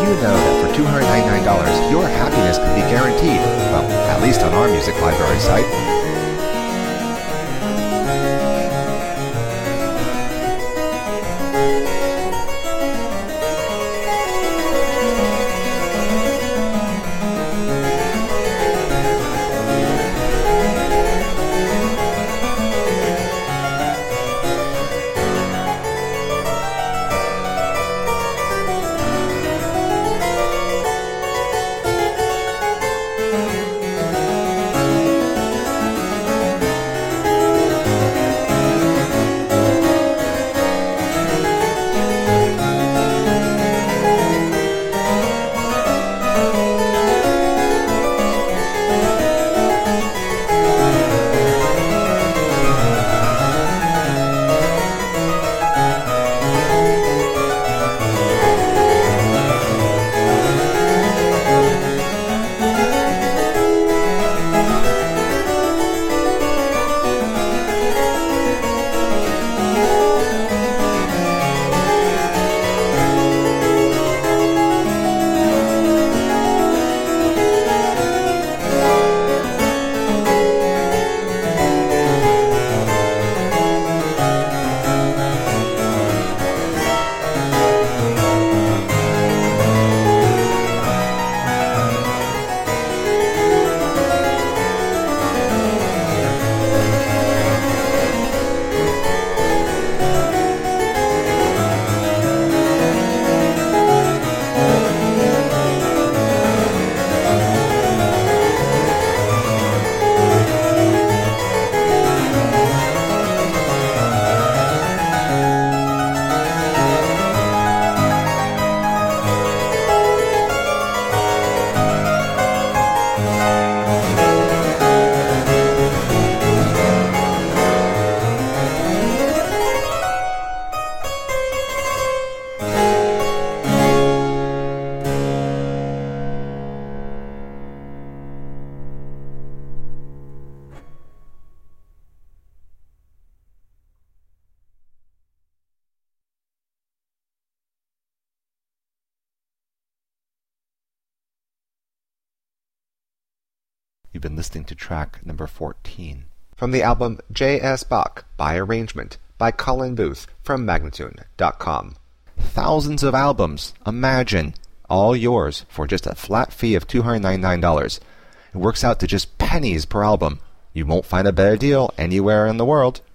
you know that for $299 your happiness can be guaranteed? Well, at least on our music library site. You've been listening to track number 14 from the album J.S. Bach by Arrangement by Colin Booth from Magnatune.com. Thousands of albums, imagine, all yours for just a flat fee of $299. It works out to just pennies per album. You won't find a better deal anywhere in the world.